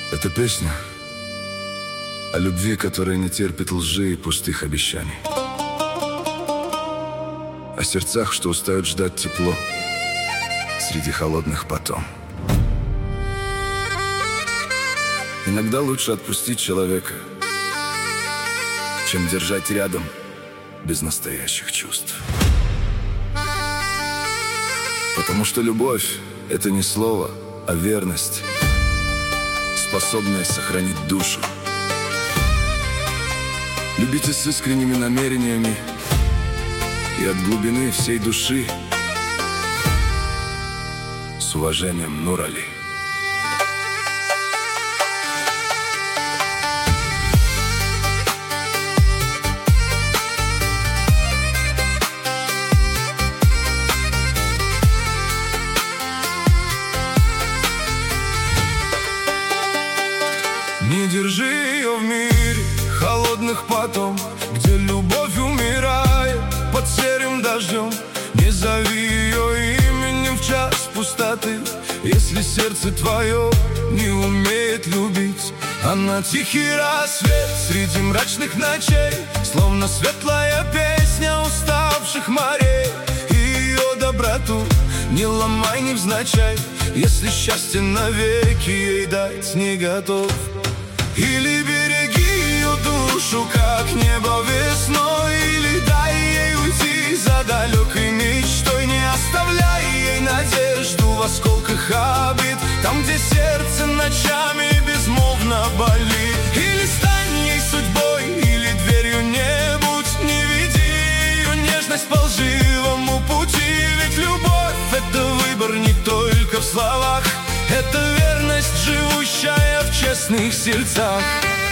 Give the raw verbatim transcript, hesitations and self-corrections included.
Это песня о любви, которая не терпит лжи и пустых обещаний. О сердцах, что устают ждать тепло среди холодных потом. Иногда лучше отпустить человека, чем держать рядом без настоящих чувств. Потому что любовь — это не слово, а верность, способная сохранить душу. Любите с искренними намерениями и от глубины всей души. С уважением, Нурали. Не держи ее в мире холодных потом, где любовь умирает под серым дождем. Не зови ее именем в час пустоты, если сердце твое не умеет любить. Она тихий рассвет среди мрачных ночей, словно светлая песня уставших морей. И ее доброту не ломай невзначай, если счастье навеки ей дать не готов. Или береги ее душу, как небо весной, или дай ей уйти за далекой мечтой. Не оставляй ей надежду в осколках обид, там, где сердце ночами безмолвно болит. Или стань ей судьбой, или дверью не будь. Не веди ее нежность по лживому пути, ведь любовь — это выбор не только в словах, это верность, живущая в честных сердцах.